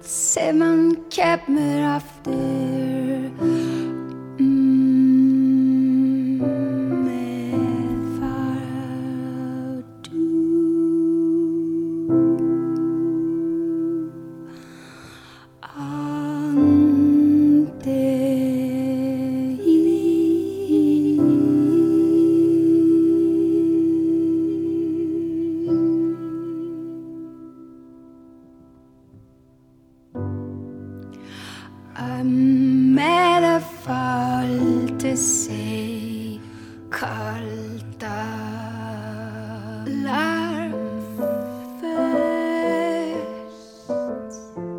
sem hann kemur aftur með fardu andi með að faldi sig kalda larmföst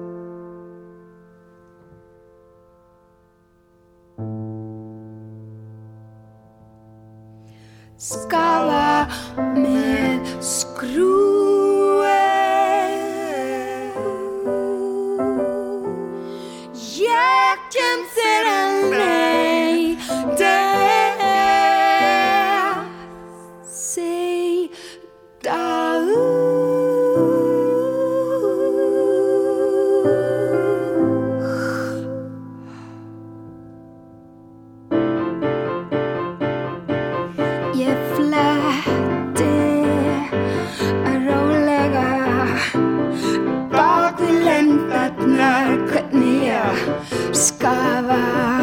skafa með skrúi ég kem þér að leita segja ég fletti rólega bak við lendarnar hvernig ég skafa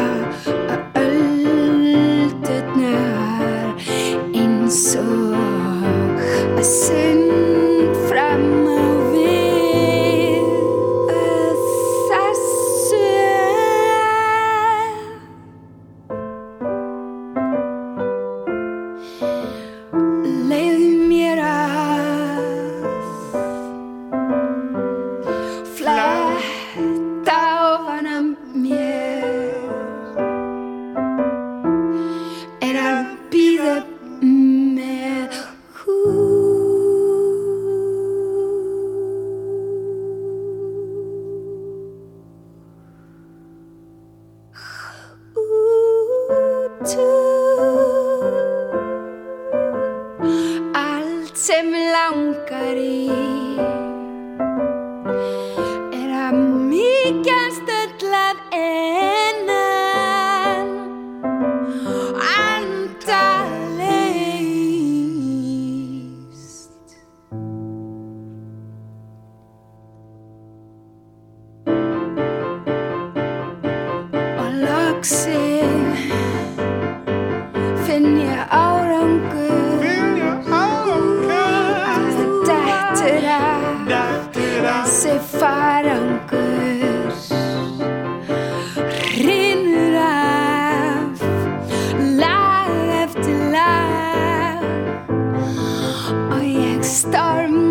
öldurnar eins og að sund fram á við þessu leyfðu mér að fletta ofan af mér er að bíða með allt sem langar í er að mýkjast öll að innan endalaust og loksins finn ég árangur þessi farangur hrynur af lag eftir lag og ég storma